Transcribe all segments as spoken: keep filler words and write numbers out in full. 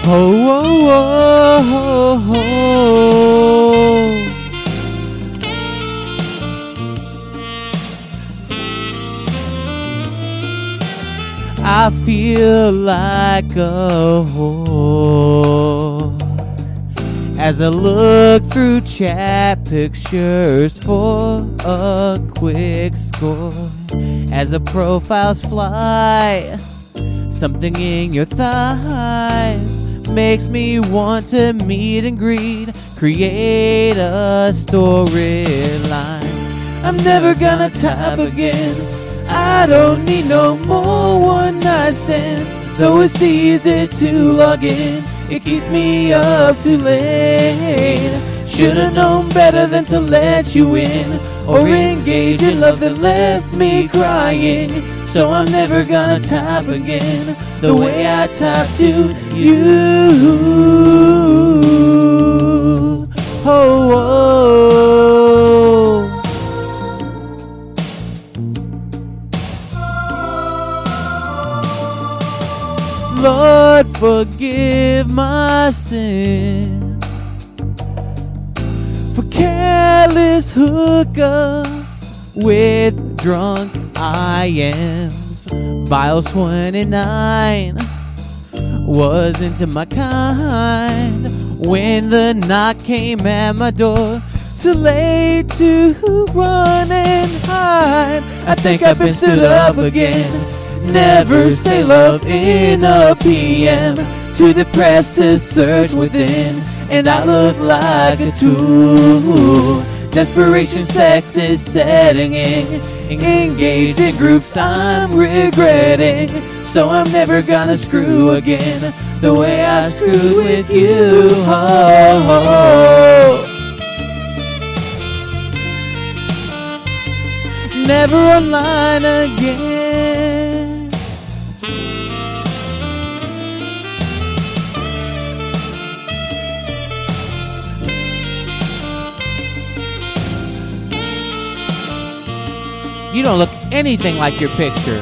oh, oh, oh, oh. I feel like a whore as I look through chat pictures for a quick score. As the profiles fly, something in your thighs makes me want to meet and greet, create a storyline. I'm never gonna type again. I don't need no more one night stands. Though it's easy to log in, it keeps me up too late. Should've known better than to let you in, or engage in love that left me crying. So I'm never gonna type again the way I type to you. Oh, oh. Lord, forgive my sins for careless hookups with drunk I Ms. Bios twenty-nine was into my kind when the knock came at my door. Too late to run and hide. I think I've been stood up again. Never say love in a P M. Too depressed to search within, and I look like a tool. Desperation sex is setting in. Engaged in groups I'm regretting. So I'm never gonna screw again the way I screwed with you. Oh, never online again. You don't look anything like your picture.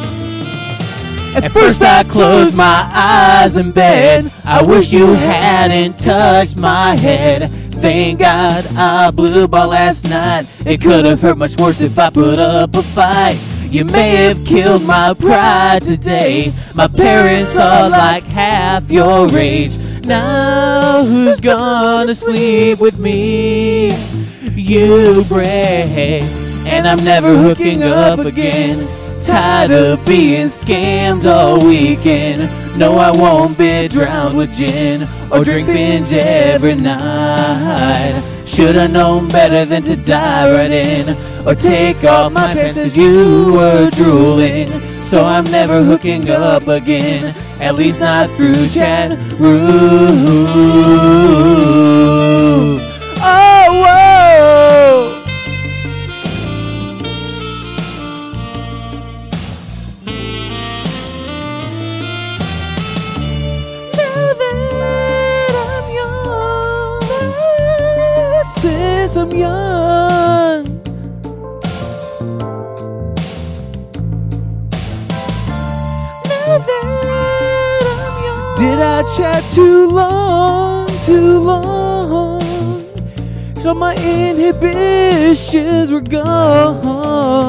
At first I closed my eyes in bed. I wish you hadn't touched my head. Thank God I blew the ball last night. It could have hurt much worse if I put up a fight. You may have killed my pride today. My parents are like half your age. Now who's gonna sleep with me? You break, and I'm never hooking up again. Tired of being scammed all weekend. No, I won't be drowned with gin or drink binge every night. Should've known better than to dive right in or take off my pants as you were drooling. So I'm never hooking up again, at least not through chat rooms. Oh, whoa! Since I'm young, now that I'm young, did I chat too long, too long? So my inhibitions were gone.